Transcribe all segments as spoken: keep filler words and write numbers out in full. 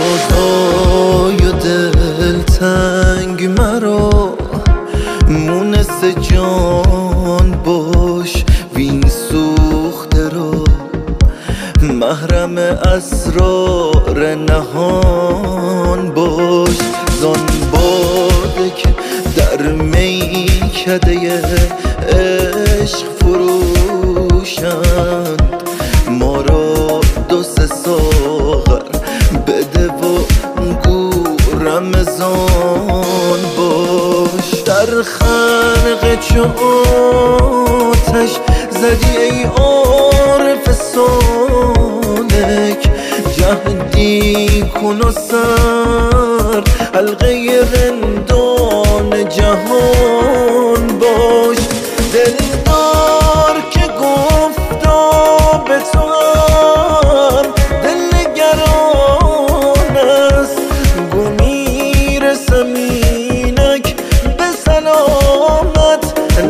رازای دلتنگ مرا مونس جان باش وین سوخته را محرم اسرار نهان باش زان باده که در میکده عشق فروشند ما را دو سه ساغر بده و گو رمضان باش در خنق چو آتش زدی ای عارف سالک جهدی کن و سر حلقه رندان جهان باش دلدار که گفتا به تو هم دل نگران است گو میرسم اینک به سلامت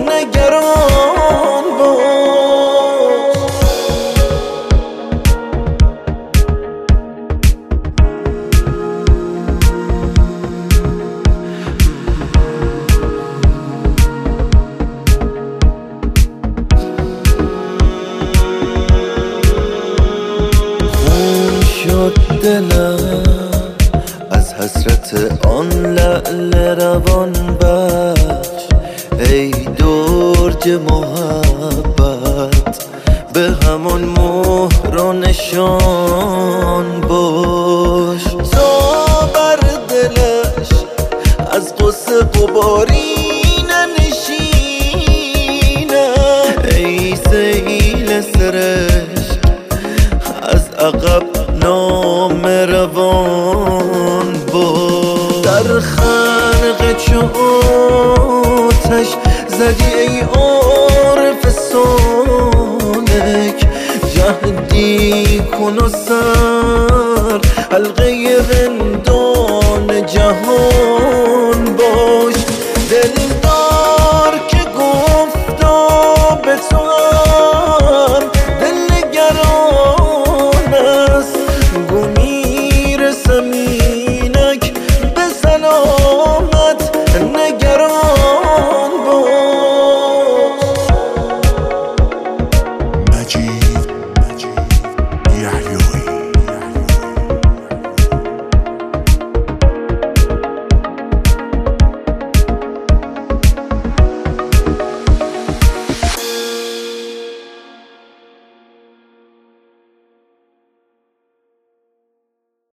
نگران باش شد دلم از حسرت آن لعل روان بخش ای درج محبت به همون مهر و نشان باش تا بر دلش از غصه غباری ننشینه ای سیل سرشک از عقب نام روان باش در خنق چو آتش زدی ای عارف سالک جهدی کن و سر حلقه رندان جهان